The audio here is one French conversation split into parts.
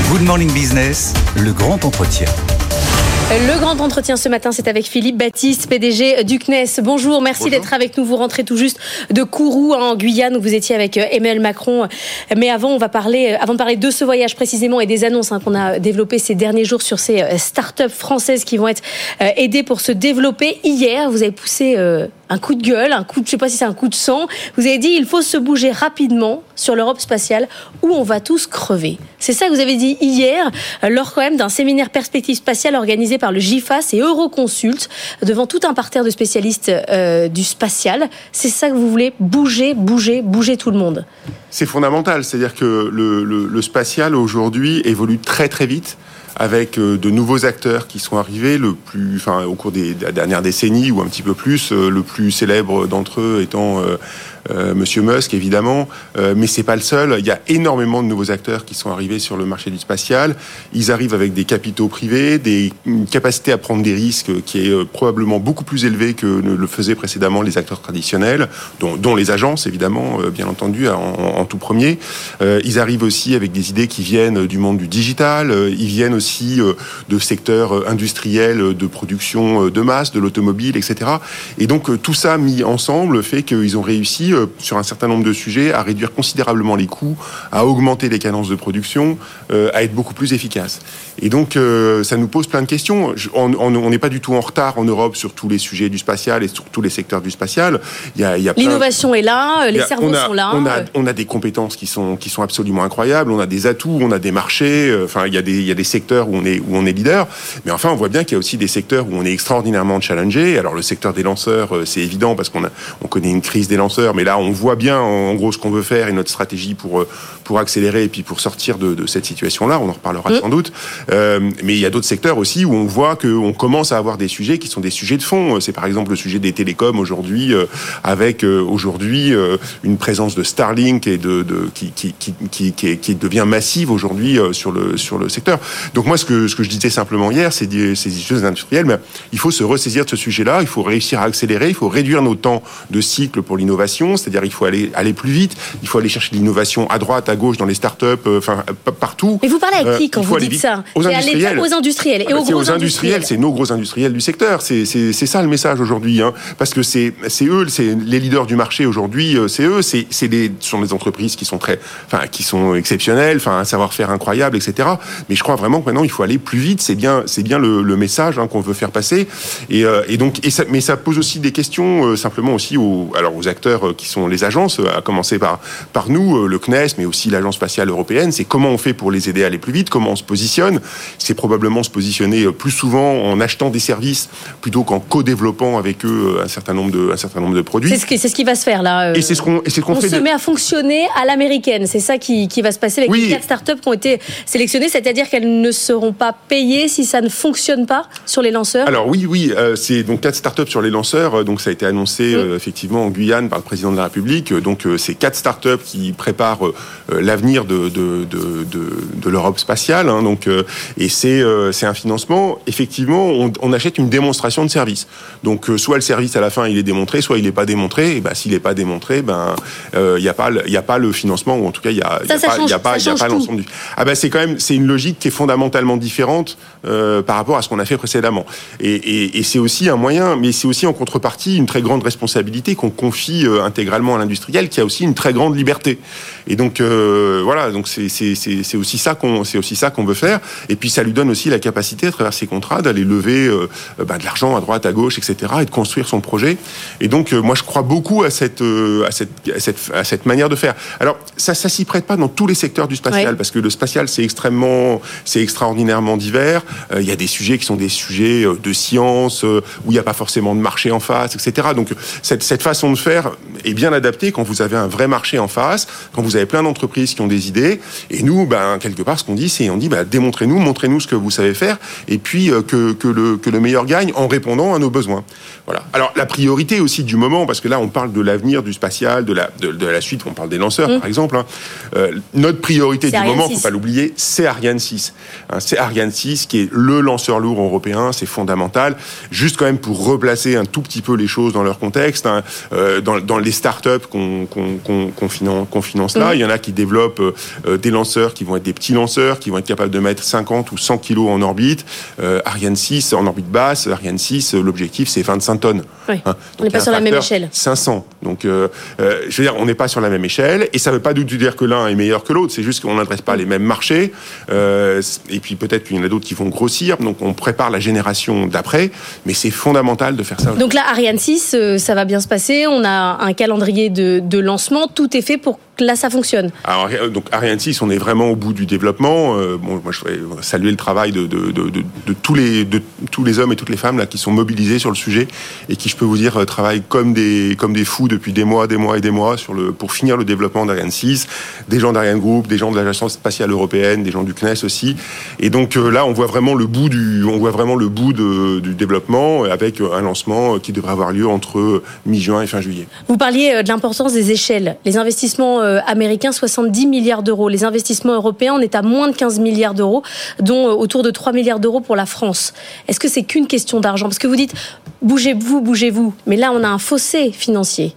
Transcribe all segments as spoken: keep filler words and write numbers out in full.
Good Morning Business, le grand entretien. Le grand entretien ce matin, c'est avec Philippe Baptiste, P D G du C N E S. Bonjour, merci Bonjour. d'être avec nous. Vous rentrez tout juste de Kourou, en Guyane, où vous étiez avec Emmanuel Macron. Mais avant, on va parler, avant de parler de ce voyage précisément et des annonces hein, qu'on a développées ces derniers jours sur ces start-up françaises qui vont être aidées pour se développer. Hier, vous avez poussé euh, un coup de gueule, un coup de, je ne sais pas si c'est un coup de sang. Vous avez dit il faut se bouger rapidement sur l'Europe spatiale où on va tous crever. C'est ça que vous avez dit hier, lors quand même d'un séminaire perspective spatiale organisé par le GIFAS et Euroconsult devant tout un parterre de spécialistes euh, du spatial. C'est ça que vous voulez, bouger, bouger, bouger tout le monde. C'est fondamental, c'est-à-dire que le, le, le spatial aujourd'hui évolue très très vite, avec de nouveaux acteurs qui sont arrivés, le plus, enfin, au cours des, des dernières décennies ou un petit peu plus, euh, le plus célèbre d'entre eux étant euh, euh, Monsieur Musk, évidemment, euh, mais c'est pas le seul. Il y a énormément de nouveaux acteurs qui sont arrivés sur le marché du spatial. Ils arrivent avec des capitaux privés, des une capacité à prendre des risques qui est euh, probablement beaucoup plus élevée que ne le faisaient précédemment les acteurs traditionnels, dont, dont les agences, évidemment, euh, bien entendu, en, en tout premier. Euh, ils arrivent aussi avec des idées qui viennent du monde du digital. Euh, ils viennent aussi aussi de secteurs industriels de production de masse, de l'automobile, et cetera. Et donc tout ça mis ensemble fait qu'ils ont réussi sur un certain nombre de sujets à réduire considérablement les coûts, à augmenter les cadences de production, à être beaucoup plus efficaces. Et donc ça nous pose plein de questions. On n'est pas du tout en retard en Europe sur tous les sujets du spatial et sur tous les secteurs du spatial. Il y a, il y a plein... L'innovation est là, les a, cerveaux a, sont là. On a, on a des compétences qui sont, qui sont absolument incroyables. On a des atouts, on a des marchés. Enfin, il y a des, il y a des secteurs où on est, où on est leader. Mais enfin, on voit bien qu'il y a aussi des secteurs où on est extraordinairement challengé. Alors, le secteur des lanceurs, c'est évident parce qu'on a, on connaît une crise des lanceurs. Mais là, on voit bien, en gros, ce qu'on veut faire et notre stratégie pour, pour accélérer et puis pour sortir de, de cette situation-là. On en reparlera mmh. sans doute. Euh, mais il y a d'autres secteurs aussi où on voit qu'on commence à avoir des sujets qui sont des sujets de fond. C'est par exemple le sujet des télécoms aujourd'hui, euh, avec euh, aujourd'hui euh, une présence de Starlink et de, de qui, qui, qui, qui, qui, qui devient massive aujourd'hui euh, sur le, sur le secteur. Donc moi, ce que, ce que je disais simplement hier, c'est des, ces choses industrielles, mais il faut se ressaisir de ce sujet-là, il faut réussir à accélérer, il faut réduire nos temps de cycle pour l'innovation, c'est-à-dire il faut aller, aller plus vite, il faut aller chercher de l'innovation à droite, à gauche, dans les startups, enfin euh, partout. Mais vous parlez à qui euh, quand vous dites ça? Aux industriels. Aux industriels. Et ah bah aux gros aux industriels, c'est nos gros industriels du secteur. C'est, c'est, c'est ça le message aujourd'hui, hein, parce que c'est, c'est eux, c'est les leaders du marché aujourd'hui, c'est eux, c'est, c'est des, ce sont des entreprises qui sont très, enfin, qui sont exceptionnelles, enfin, un savoir-faire incroyable, et cetera. Mais je crois vraiment que maintenant il faut aller plus vite. C'est bien, c'est bien le, le message hein, qu'on veut faire passer. Et, euh, et donc, et ça, mais ça pose aussi des questions euh, simplement aussi aux, alors aux acteurs euh, qui sont les agences, à commencer par par nous, euh, le C N E S, mais aussi l'Agence spatiale européenne. C'est comment on fait pour les aider à aller plus vite, comment on se positionne. C'est probablement se positionner plus souvent en achetant des services plutôt qu'en co-développant avec eux un certain nombre de un certain nombre de produits. C'est ce qui, c'est ce qui va se faire là. Euh, et c'est ce qu'on, et c'est ce qu'on on fait. se de... met à fonctionner à l'américaine. C'est ça qui, qui va se passer avec oui. les quatre startups qui ont été sélectionnées, c'est-à-dire qu'elles ne seront pas payées si ça ne fonctionne pas sur les lanceurs. Alors oui, oui, euh, c'est donc quatre startups sur les lanceurs. Donc ça a été annoncé euh, effectivement en Guyane par le président de la République. Donc euh, c'est quatre startups qui préparent euh, l'avenir de de de de, de l'Europe spatiale. Hein, donc euh, et c'est euh, c'est un financement. Effectivement, on, on achète une démonstration de service. Donc euh, soit le service à la fin il est démontré, soit il n'est pas démontré. Et ben s'il n'est pas démontré, ben il euh, y a pas il y a pas le financement, ou en tout cas il y a il y a pas il y a pas il y a pas l'ensemble du. Ah ben c'est quand même c'est une logique qui est fondamentalement différente euh, par rapport à ce qu'on a fait précédemment. Et, et, et c'est aussi un moyen, mais c'est aussi en contrepartie une très grande responsabilité qu'on confie euh, intégralement à l'industriel, qui a aussi une très grande liberté. Et donc euh, voilà, donc c'est c'est c'est c'est aussi ça qu'on c'est aussi ça qu'on veut faire. Et puis ça lui donne aussi la capacité à travers ses contrats d'aller lever euh, bah, de l'argent à droite, à gauche, et cetera, et de construire son projet. Et donc euh, moi je crois beaucoup à cette euh, à cette à cette à cette manière de faire. Alors ça ça s'y prête pas dans tous les secteurs du spatial, ouais. parce que le spatial c'est extrêmement c'est extraordinairement divers. Il euh, y a des sujets qui sont des sujets de science euh, où il n'y a pas forcément de marché en face, et cetera. Donc cette cette façon de faire est bien adaptée quand vous avez un vrai marché en face, quand vous avez plein d'entreprises qui ont des idées. Et nous, ben quelque part, ce qu'on dit, c'est on dit, ben démontrez-nous, montrez-nous ce que vous savez faire, et puis euh, que que le que le meilleur gagne en répondant à nos besoins. Voilà. Alors la priorité aussi du moment, parce que là on parle de l'avenir du spatial, de la de, de la suite, on parle des lanceurs mmh. par exemple. Hein. Euh, notre priorité c'est du Ariane moment, six. Faut pas l'oublier, c'est Ariane six. Hein, c'est Ariane six qui est le lanceur lourd européen, c'est fondamental. Juste quand même pour replacer un tout petit peu les choses dans leur contexte, hein, euh, dans, dans les startups qu'on, qu'on, qu'on, qu'on finance, qu'on finance là. Mmh. Il y en a qui développent euh, des lanceurs qui vont être des petits lanceurs, qui vont être capables de mettre cinquante ou cent kilos en orbite. Euh, Ariane six en orbite basse, Ariane six, l'objectif c'est vingt-cinq tonnes. Oui. Hein. On n'est pas sur la même échelle. cinq cents. Donc, euh, euh, je veux dire, on n'est pas sur la même échelle, et ça ne veut pas du tout dire que l'un est meilleur que l'autre. C'est juste qu'on n'adresse pas les mêmes marchés. Euh, et puis peut-être qu'il y en a d'autres qui vont grossir. Donc, on prépare la génération d'après, mais c'est fondamental de faire ça. Donc là, Ariane six, euh, ça va bien se passer. On a un calendrier de, de lancement. Tout est fait pour que là, ça fonctionne. Alors, donc Ariane six, on est vraiment au bout du développement. Euh, bon, moi, je voudrais saluer le travail de, de, de, de, de tous les de tous les hommes et toutes les femmes là qui sont mobilisés sur le sujet et qui, je peux vous dire, travaillent comme des comme des fous depuis des mois, des mois et des mois sur le pour finir le développement d'Ariane six. Des gens d'Ariane Group, des gens de l'Agence spatiale européenne, des gens du C N E S aussi. Et donc euh, là, on voit vraiment le bout du on voit vraiment le bout de, du développement avec un lancement qui devrait avoir lieu entre mi-juin et fin juillet. Vous parliez de l'importance des échelles. Les investissements euh, américains, soixante-dix milliards d'euros. Les investissements européens, on est à moins de quinze milliards d'euros, dont euh, autour de trois milliards d'euros pour la France. Est-ce que c'est qu'une question d'argent ? Parce que vous dites, bougez-vous, bougez-vous. Mais là, on a un fossé financier.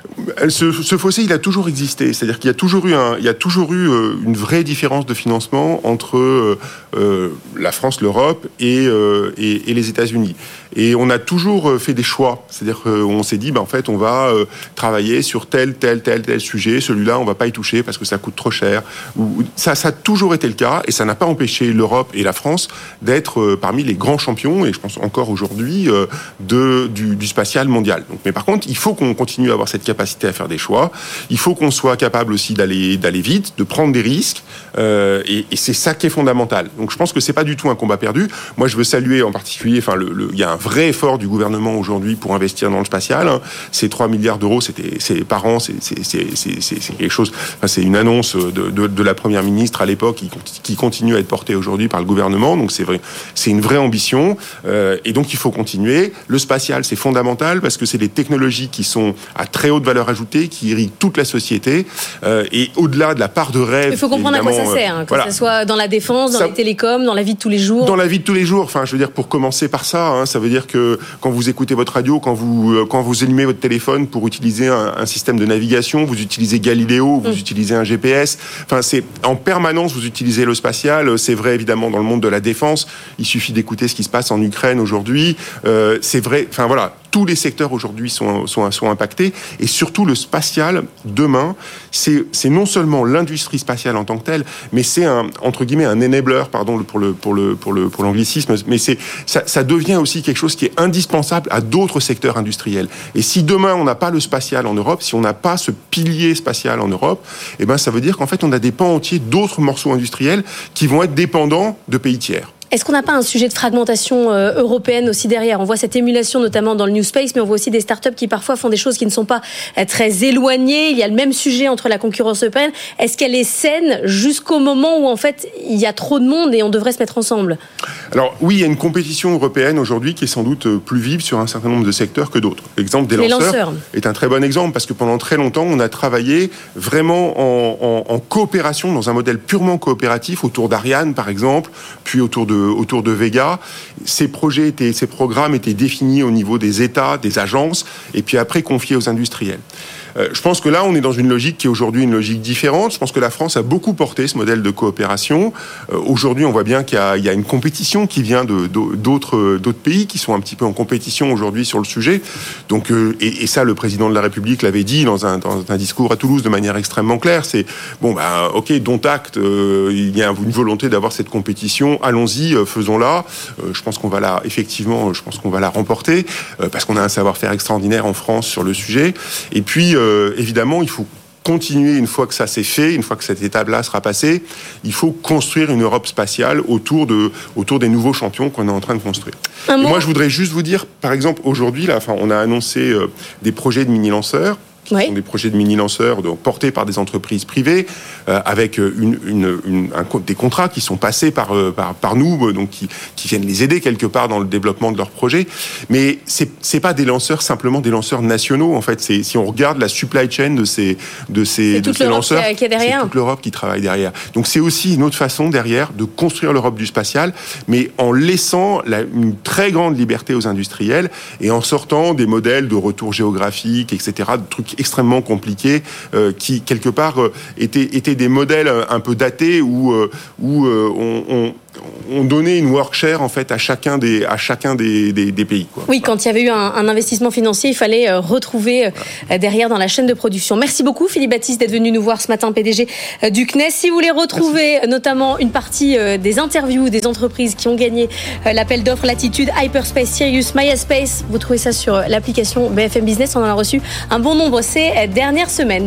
Ce, ce fossé, il a toujours existé. C'est-à-dire qu'il y a toujours eu, un, il y a toujours eu euh, une vraie différence de financement entre euh, euh, la France, l'Europe et, euh, et, et les États-Unis. Et on a toujours fait des choix. C'est-à-dire qu'on s'est dit, ben, en fait, on va euh, travailler sur tel, tel, tel, tel sujet. Celui-là, on va pas y toucher parce que ça coûte trop cher. Ou, ça, ça a toujours été le cas, et ça n'a pas empêché l'Europe et la France d'être euh, parmi les grands champions, et je pense encore aujourd'hui, euh, de, du, du spatial mondial. Donc, mais par contre, il faut qu'on continue à avoir cette capacité à faire des choix. Il faut qu'on soit capable aussi d'aller d'aller vite, de prendre des risques, euh, et, et c'est ça qui est fondamental. Donc je pense que c'est pas du tout un combat perdu. Moi, je veux saluer en particulier, enfin, le, le, il y a un vrai effort du gouvernement aujourd'hui pour investir dans le spatial. Ces trois milliards d'euros, c'était, c'est par an, c'est, c'est, c'est, c'est, c'est quelque chose. Enfin, c'est une annonce de, de, de la première ministre à l'époque qui, qui continue à être portée aujourd'hui par le gouvernement. Donc c'est vrai, c'est une vraie ambition, euh, et donc il faut continuer. Le spatial, c'est fondamental parce que c'est des technologies qui sont à très haute valeur ajoutée, qui irriguent toute la société, euh, et au-delà de la part de rêve. Il faut comprendre à quoi ça sert, hein, que voilà. Ce soit dans la défense, dans ça, les télécoms, dans la vie de tous les jours. Dans la vie de tous les jours. Enfin, je veux dire, pour commencer par ça, hein, ça veut dire que quand vous écoutez votre radio, quand vous quand vous allumez votre téléphone pour utiliser un, un système de navigation, vous utilisez Galileo, vous mmh. utilisez un G P S. Enfin, c'est en permanence vous utilisez le spatial. C'est vrai évidemment dans le monde de la défense. Il suffit d'écouter ce qui se passe en Ukraine aujourd'hui. Euh, c'est vrai. Enfin voilà. Tous les secteurs aujourd'hui sont, sont, sont impactés, et surtout le spatial, demain, c'est, c'est non seulement l'industrie spatiale en tant que telle, mais c'est un, entre guillemets, un enabler, pardon, pour le, pour le, pour le, pour l'anglicisme, mais c'est, ça, ça devient aussi quelque chose qui est indispensable à d'autres secteurs industriels. Et si demain on n'a pas le spatial en Europe, si on n'a pas ce pilier spatial en Europe, eh ben, ça veut dire qu'en fait on a des pans entiers d'autres morceaux industriels qui vont être dépendants de pays tiers. Est-ce qu'on n'a pas un sujet de fragmentation euh, européenne aussi derrière ? On voit cette émulation notamment dans le New Space, mais on voit aussi des startups qui parfois font des choses qui ne sont pas euh, très éloignées. Il y a le même sujet entre la concurrence européenne. Est-ce qu'elle est saine jusqu'au moment où en fait il y a trop de monde et on devrait se mettre ensemble ? Alors oui, il y a une compétition européenne aujourd'hui qui est sans doute plus vive sur un certain nombre de secteurs que d'autres. L'exemple des lanceurs, lanceurs est un très bon exemple parce que pendant très longtemps, on a travaillé vraiment en, en, en coopération, dans un modèle purement coopératif autour d'Ariane par exemple, puis autour de autour de Vega. Ces projets étaient, ces programmes étaient définis au niveau des États, des agences, et puis après confiés aux industriels. Euh, je pense que là, on est dans une logique qui est aujourd'hui une logique différente. Je pense que la France a beaucoup porté ce modèle de coopération. Euh, aujourd'hui, on voit bien qu'il y a, il y a une compétition qui vient de, de, d'autres, d'autres pays qui sont un petit peu en compétition aujourd'hui sur le sujet. Donc, euh, et, et ça, le président de la République l'avait dit dans un, dans un discours à Toulouse de manière extrêmement claire. C'est bon, bah, ok, dont acte. Euh, il y a une volonté d'avoir cette compétition. Allons-y, euh, faisons-la. Euh, je pense qu'on va la, effectivement, je pense qu'on va la remporter euh, parce qu'on a un savoir-faire extraordinaire en France sur le sujet. Et puis Euh, évidemment, il faut continuer, une fois que ça s'est fait, une fois que cette étape-là sera passée, il faut construire une Europe spatiale autour, de, autour des nouveaux champions qu'on est en train de construire. Et moi, je voudrais juste vous dire, par exemple, aujourd'hui, là, enfin, on a annoncé euh, des projets de mini-lanceurs, qui oui. sont des projets de mini-lanceurs donc, portés par des entreprises privées, euh, avec une, une, une, un, des contrats qui sont passés par, euh, par, par nous, euh, donc qui, qui viennent les aider quelque part dans le développement de leurs projets. Mais c'est, c'est pas des lanceurs, simplement des lanceurs nationaux. En fait, c'est, si on regarde la supply chain de ces, de ces, de ces lanceurs, qui est c'est toute l'Europe qui travaille derrière. Donc c'est aussi une autre façon derrière de construire l'Europe du spatial, mais en laissant la, une très grande liberté aux industriels et en sortant des modèles de retour géographique, et cetera, de trucs extrêmement compliqués, euh, qui quelque part euh, étaient, étaient des modèles un peu datés où, euh, où euh, on, on on donnait une workshare en fait à chacun des à chacun des, des, des pays, quoi. Oui, quand il y avait eu un, un investissement financier, il fallait euh, retrouver euh, derrière dans la chaîne de production. Merci beaucoup Philippe Baptiste d'être venu nous voir ce matin, P D G euh, du C N E S. Si vous voulez retrouver Merci. notamment une partie euh, des interviews des entreprises qui ont gagné euh, l'appel d'offres Latitude, Hyperspace, Sirius, MySpace, vous trouvez ça sur l'application B F M Business. On en a reçu un bon nombre ces dernières semaines.